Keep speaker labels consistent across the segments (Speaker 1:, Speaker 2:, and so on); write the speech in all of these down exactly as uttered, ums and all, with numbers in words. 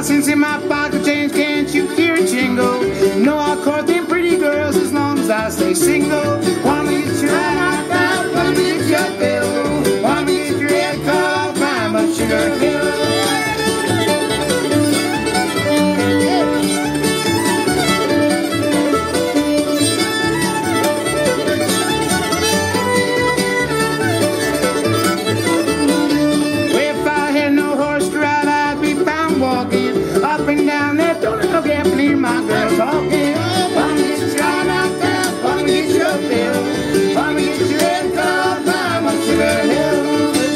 Speaker 1: cents in my pocket change, can't you hear it jingle? No, I'll court them pretty girls as long as I stay single. Wanna get your eye knocked out, wanna get your bill, wanna get your head cut off, climb up Sugar Hill. Up and down that don't look at me, my girl talking. Wanna get your eye knocked out, wanna get your bill, wanna get your head cut off, climb up Sugar Hill.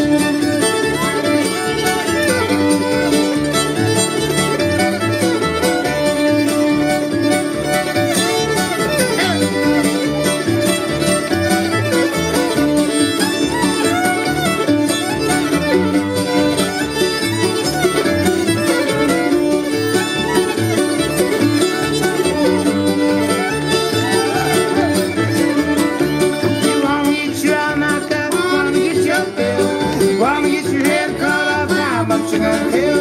Speaker 1: Wanna get your head cut off, climb up Sugar Hill.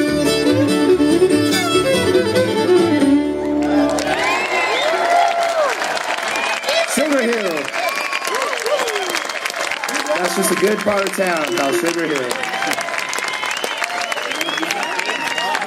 Speaker 1: Sugar Hill. That's just a good part of town called Sugar Hill.